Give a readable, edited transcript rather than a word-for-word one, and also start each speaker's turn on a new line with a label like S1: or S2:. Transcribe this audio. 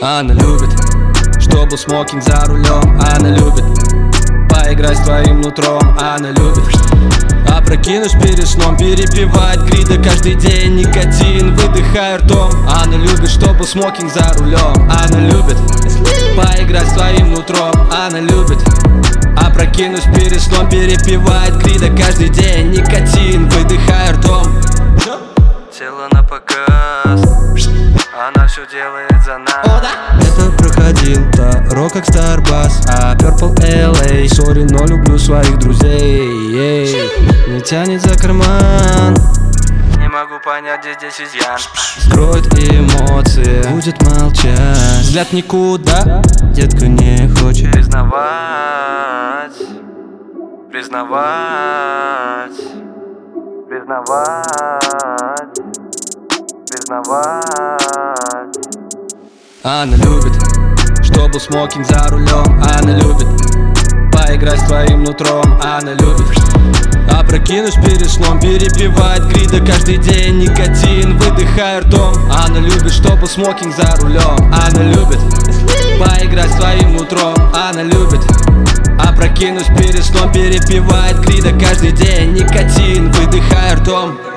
S1: Она любит, чтобы смокинг за рулем. Она любит поиграть с твоим нутром. Она любит опрокинуть перед сном, перепивать гриды каждый день, никотин выдыхая ртом. Она любит, чтобы смокинг за рулем. Она любит поиграть с твоим нутром. Она любит опрокинуть перед сном, перепивать гриды каждый день, никотин выдыхая ртом.
S2: Тело на показ, она все делает за нас.
S1: Это проходил Таро как Старбас, а Purple LA. Сори, но люблю своих друзей. Не тянет за карман,
S2: Не могу понять, где здесь изъян.
S1: скроет эмоции, будет молчать. Взгляд никуда, детка не хочет
S2: Признавать, признавать, признавать, признавать.
S1: Она любит, чтобы смокинг за рулем. Она любит поиграть с твоим нутром. Она любит опрокинуть перед сном, перепивать гриды каждый день, никотин выдыхая ртом. Она любит, чтобы смокинг за рулем. Она любит поиграть с твоим нутром. Она любит опрокинуть перед сном, перепивать гриды каждый день, никотин выдыхая ртом.